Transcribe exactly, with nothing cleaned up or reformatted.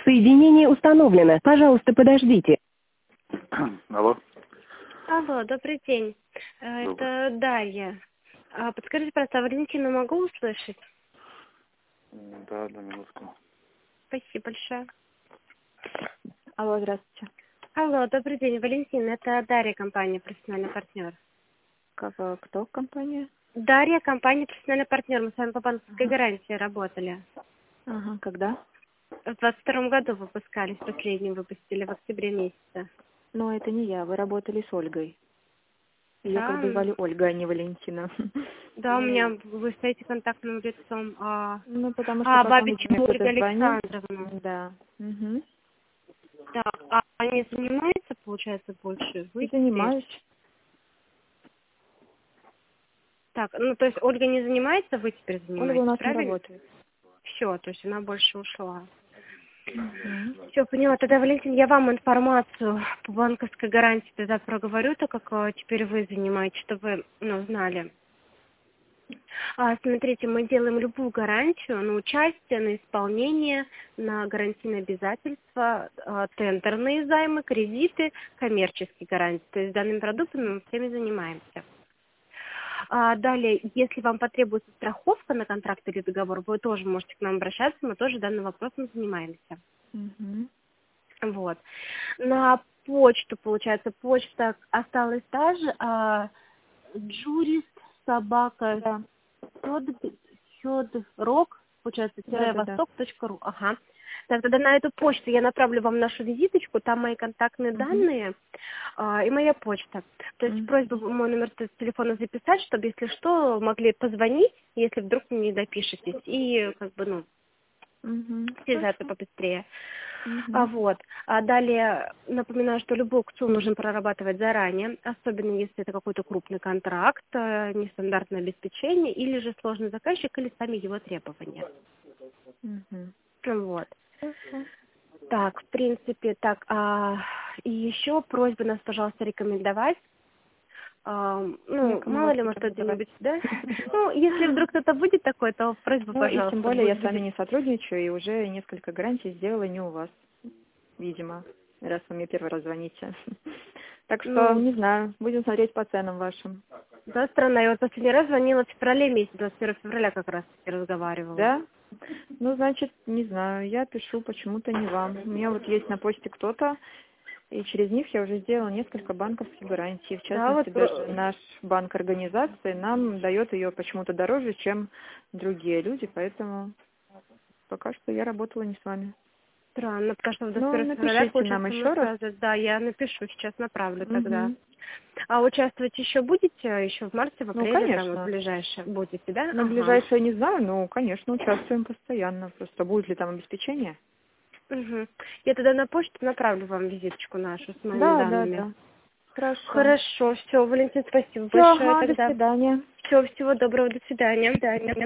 Соединение установлено. Пожалуйста, подождите. Алло. Алло, добрый день. Э, Добрый. Это Дарья. А, Подскажите, пожалуйста, а Валентину могу услышать? М, Да, одну минутку. Спасибо большое. Алло, здравствуйте. Алло, добрый день, Валентин. Это Дарья, компания «Профессиональный партнер». Как, э, кто компания? Дарья, компания «Профессиональный партнер». Мы с вами по банковской Ага. гарантии работали. Ага, когда? В двадцать втором году выпускались, последним выпустили, в октябре месяце. Но это не я, вы работали с Ольгой. Ее как бы Да, звали Ольга, а не Валентина. да, у меня вы стоите контактным лицом. А, Ну, потому что а потом Бабич мне Ольга кто-то звонил. Александровна. Да. Угу. Да, а они занимаются, получается, больше? Вы теперь? Занимаюсь. Так, ну то есть Ольга не занимается, вы теперь Ольга у занимаетесь, нас не правильно? работает. Все, то есть она больше ушла. Мгм. Все, поняла. Тогда, Валентин, я вам информацию по банковской гарантии тогда проговорю, так как э, теперь вы занимаетесь, чтобы вы, ну, знали. А, смотрите, мы делаем любую гарантию на участие, на исполнение, на гарантийные обязательства, э, тендерные займы, кредиты, коммерческие гарантии. То есть данными продуктами мы всеми занимаемся. А, далее, если вам потребуется страховка на контракт или договор, вы тоже можете к нам обращаться, мы тоже данным вопросом занимаемся. Мгм. Вот. На почту, получается, почта осталась та же, а, джурист, собака, Да. рок, получается, Да, тире да, да. восток точка ру. Ага. Так, тогда на эту почту я направлю вам нашу визиточку, там мои контактные Мгм. данные а, и моя почта. То есть Мгм. просьба мой номер т- телефона записать, чтобы, если что, могли позвонить, если вдруг не допишетесь, и как бы, ну, Мгм. связаться Хорошо. побыстрее. А, Мгм. вот. А далее напоминаю, что любую акцию нужно прорабатывать заранее, особенно если это какой-то крупный контракт, э, нестандартное обеспечение, или же сложный заказчик, или сами его требования. Мгм. Вот. Хорошо. Так, в принципе, так, а, и еще просьба нас, пожалуйста, рекомендовать. А, ну, Некому мало вас ли, может, рекомендовать. кто-нибудь, да? Ну, если вдруг кто-то будет такой, то просьба, Ну, и тем пожалуйста, более я будет. с вами не сотрудничаю, и уже несколько гарантий сделала не у вас, видимо, раз вы мне первый раз звоните. Так что, Ну, не знаю, будем смотреть по ценам вашим. да, странно. Я вот последний раз звонила в феврале месяце, двадцать первого февраля как раз разговаривала. Да? Ну, значит, не знаю, я пишу почему-то не вам. У меня вот есть на почте кто-то, и через них я уже сделала несколько банковских гарантий. В Да, частности, вот даже про- наш банк организации нам дает ее почему-то дороже, чем другие люди, поэтому пока что я работала не с вами. странно, потому что в двадцать Ну, первого февраля, напишите нам получается, мы еще раз. сразу, да, я напишу, сейчас направлю тогда. Мгм. А участвовать еще будете, еще в марте, в Ну, апреле, там, вот, конечно. ближайшее, будете, да? На Ага. ближайшее не знаю, но, конечно, участвуем постоянно. Просто будет ли там обеспечение? Угу. Я тогда на почту направлю вам визиточку нашу с моими Да, да, данными. да. Хорошо. Хорошо, все, Валентин, спасибо Все, большое ага, до тогда. свидания. Все, всего доброго, до свидания. До свидания.